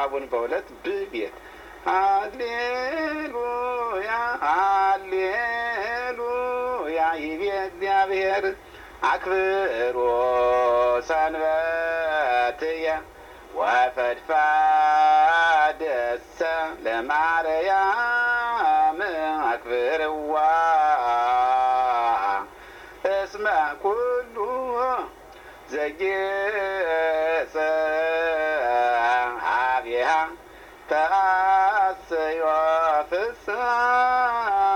ዋቡን በሁለት ብቤት ሃሌሉያ ሃሌሉያ ይቤ እግዚአብሔር አክብሮ ሰንበትየ ወፈድፋደሰ ለማርያም አክብርዋ እስመ ኩሉ ዘጌሰ ሀቤሃ ተአስዮ ፍስሐ